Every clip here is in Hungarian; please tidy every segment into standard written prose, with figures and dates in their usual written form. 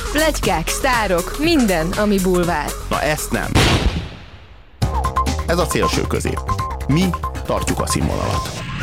Pletykák, sztárok, minden, ami bulvár. Na ezt nem. Ez a szélső közép. Mi tartjuk a színvonalat.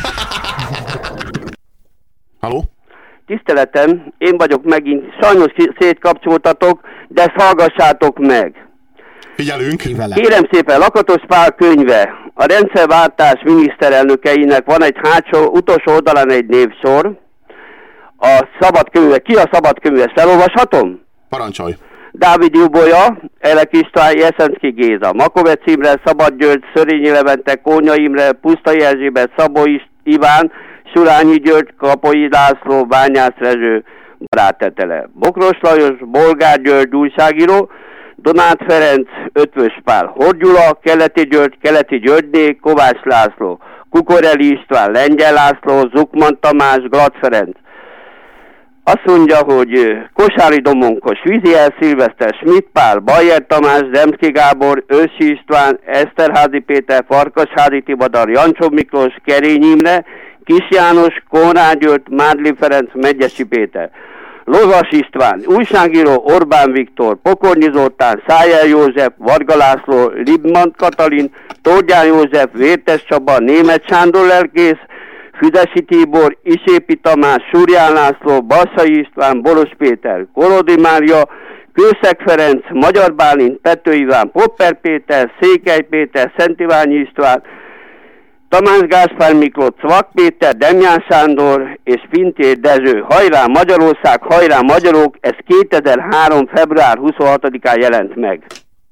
Halló? Tiszteletem, én vagyok megint. Sajnos szétkapcsoltatok, de ezt hallgassátok meg. Figyelünk. Kérem szépen, Lakatos Pál könyve. A rendszerváltás miniszterelnökeinek van egy hátsó, utolsó oldalán egy névsor. A szabadkönyve. Ki a szabadkönyve? Felolvashatom? Parancsolj. Dávid Jubolya, Elek István, Jeszenszky Géza, Makovec Imre, Szabad György, Szörényi Levente, Kónya Imre, Pusztai Erzsébet, Szabó Iván, Surányi György, Kapolyi László, Bányász Rezső, Barát Tetele, Bokros Lajos, Bolgár György, újságíró, Donát Ferenc, Ötvös Pál, Horn Gyula, Keleti Györgyné, Kovács László, Kukoreli István, Lengyel László, Zukman Tamás, Glad Ferenc. Azt mondja, hogy Kosári Domonkos, Viziel Szilveszter, Schmidt Pál, Bajer Tamás, Demszky Gábor, Ősi István, Eszterházi Péter, Farkasházi Tivadar, Jancsó Miklós, Kerény Imre, Kis János, Konrád György, Mádli Ferenc, Megyesi Péter, Lozas István, újságíró Orbán Viktor, Pokornyi Zoltán, Szájer József, Varga László, Libman Katalin, Tordján József, Vértes Csaba, Németh Sándor lelkész, Füzesi Tibor, Isépi Tamás, Súrján László, Bassai István, Boros Péter, Korodi Mária, Kőszeg Ferenc, Magyar Bálint, Pető Iván, Popper Péter, Székely Péter, Szent Iványi István, Tamás Gáspár Miklós, Cvak Péter, Demján Sándor és Pintér Dezső. Hajrá Magyarország, hajrá magyarok, ez 2003. február 26-án jelent meg.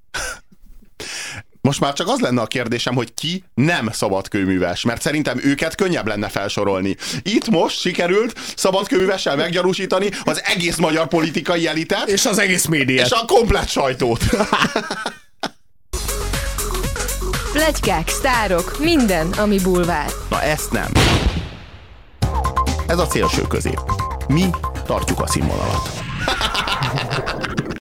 Most már csak az lenne a kérdésem, hogy ki nem szabadkőműves, mert szerintem őket könnyebb lenne felsorolni. Itt most sikerült szabadkőművessel meggyanúsítani az egész magyar politikai elitet. És az egész médiát. És a komplett sajtót. Pletykák, sztárok, minden, ami bulvár. Na ezt nem. Ez a szélső közép. Mi tartjuk a színvonalat.